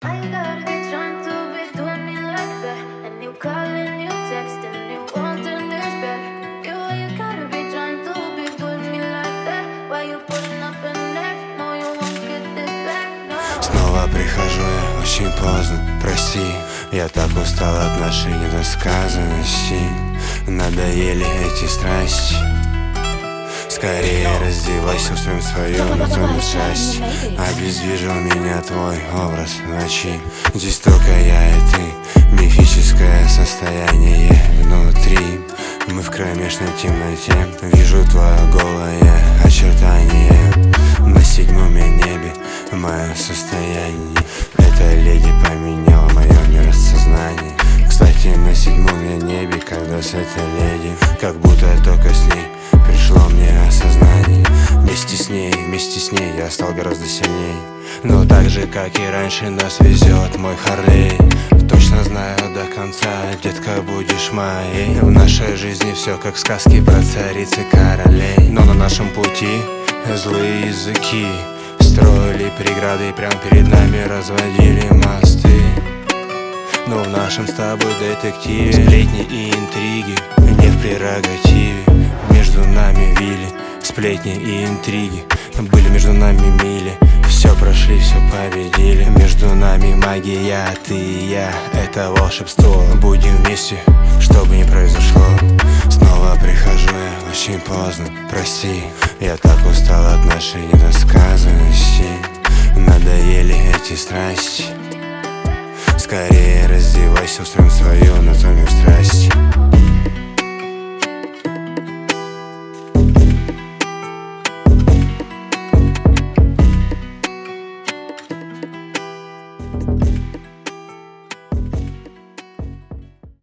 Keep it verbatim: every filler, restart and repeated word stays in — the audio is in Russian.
Снова прихожу я очень поздно, прости. Я так устал от нашей недосказанности. Надоели эти страсти. Скорее раздевайся, устроим свою анатомию счастья. Обездвижил меня твой образ ночи. Здесь только я и ты, мифическое состояние внутри. Мы в кромешной темноте, вижу твое голое очертание. На седьмом я небе, мое состояние. Эта леди поменяла мое миросознание. Кстати, на седьмом я небе, когда с этой леди, как будто только с ней пришло мне осознание. Вместе с ней, вместе с ней я стал гораздо сильней. Но так же, как и раньше, нас везет мой Харлей. Точно знаю до конца, детка, будешь моей. В нашей жизни все как в сказке про цариц и королей. Но на нашем пути злые языки строили преграды и прямо перед нами разводили мосты. Но в нашем с тобой детективе сплетни и интриги не в прерогативе. Между нами вили сплетни и интриги, были между нами мили. Все прошли, все победили. Между нами магия, ты и я, это волшебство. Будем вместе, что бы ни произошло. Снова прихожу я очень поздно, прости. Я так устал от нашей недосказанности. Надоели эти страсти. Скорее раздевайся, устроим свою анатомию страсти.